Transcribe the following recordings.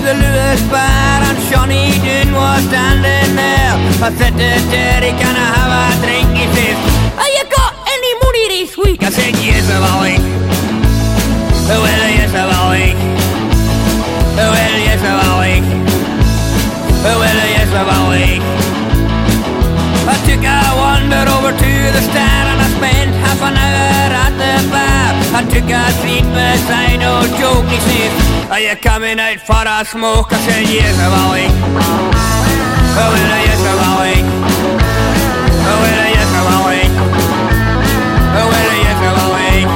the Lewis bar and Shawnee Doon was standing there. I said to Terry, can I have a drink? He says, have you got any money this week? I said, yes, I've a week. Well, yes, I've a week. Well, yes, I've a week. Well, yes, I've a week. I took a wander over to the stand and I spent half an hour at the bar. I took a seat beside old Joe. He says, are you coming out for a smoke? I said, yes, I'm a week. Oh, well, yes, I'm a week. Oh, well, yes, I'm a week. Oh, well, yes, I'm a week.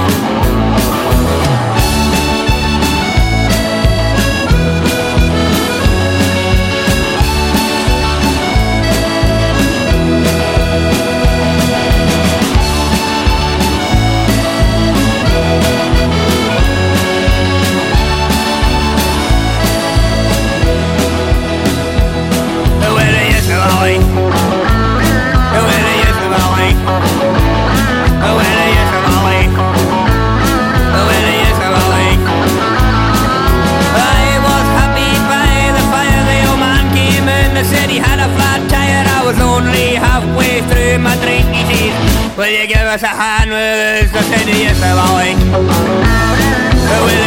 Will you give us a hand with us? I said yes, I will.